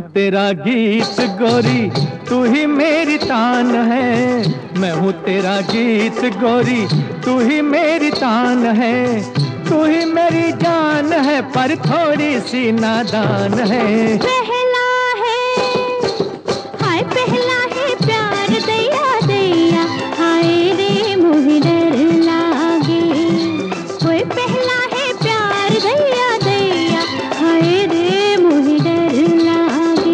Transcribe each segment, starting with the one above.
तेरा गीत गोरी, तू ही मेरी तान है। मैं हूँ तेरा गीत गोरी, तू ही मेरी तान है। तू ही मेरी जान है पर थोड़ी सी नादान है। पहला है, हाय पहला है प्यार दैया दैया, हाय रे मोहे डर लागे। कोई पहला है प्यार दैया दैया, हाय रे मोहे डर लागे।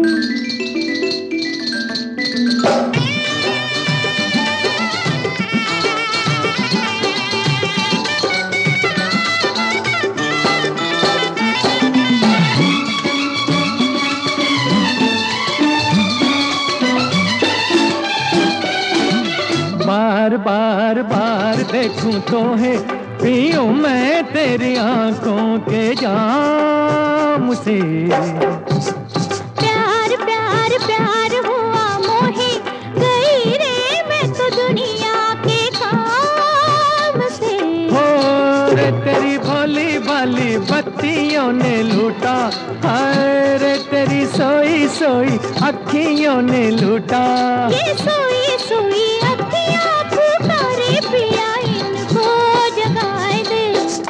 बार बार बार देखूं तो है, पीऊं मैं तेरी आंखों के जाम से। प्यार प्यार प्यार हुआ मोहे, गई रे मैं तो दुनिया के काम से। हो रे तेरी भोली भाली बत्तियों ने लूटा, हाय रे तेरी सोई सोई अखियों ने लूटा। ये सोई सोई अखियाँ पुकारे पिया, इनको जगाए दे।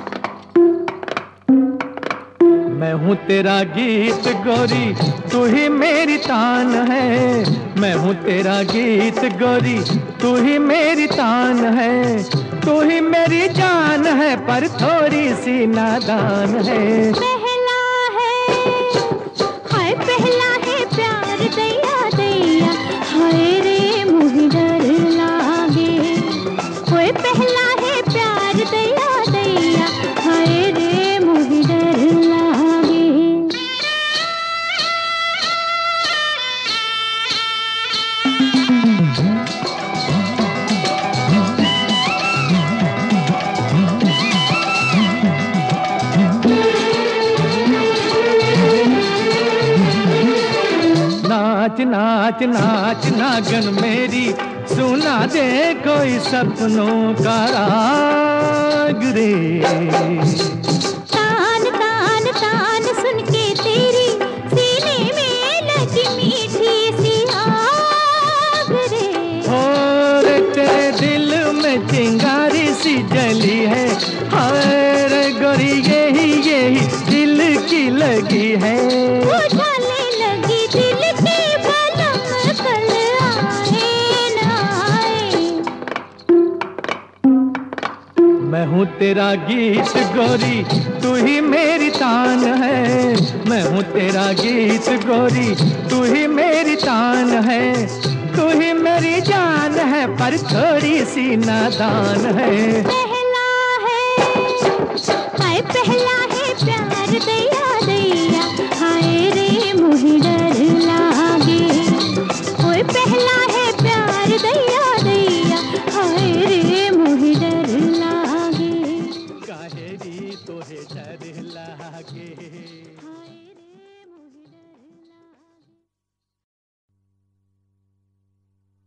मैं हूँ तेरा गीत गोरी, तू ही मेरी तान है। मैं हूँ तेरा गीत गोरी, तू ही मेरी तान है। तू ही मेरी जान है पर थोड़ी सी नादान है। पहला है, हाय पहला है प्यार दैया दैया, हाय रे मोहे डर लागे। कोई पहला है प्यार दैया दैया, हाय रे मोहे डर लागे। नाच नाच नाच नागन मेरी, सुना दे कोई सपनों का राग रे। तान तान तान सुन के तेरी, सीने में लगी मीठी सी आग रे। और तेरे दिल में चिंगारी सी जली है, हाय रे गोरी यही यही दिल की लगी है। बुझाने लगी दिल की बलम, कल आए न आए। मैं हूँ तेरा गीत गोरी, तू ही मेरी तान है। मैं हूँ तेरा गीत गोरी, तू ही मेरी तान है। तू ही मेरी जान है पर थोड़ी सी नादान है। पहला है, हाय पहला है प्यार दैया दैया, हाय रे मोहे डर लागे। कोई पहला है प्यार दैया दैया, हाय रे मोहे डर लागे। काहेरी तोहे डर लागे।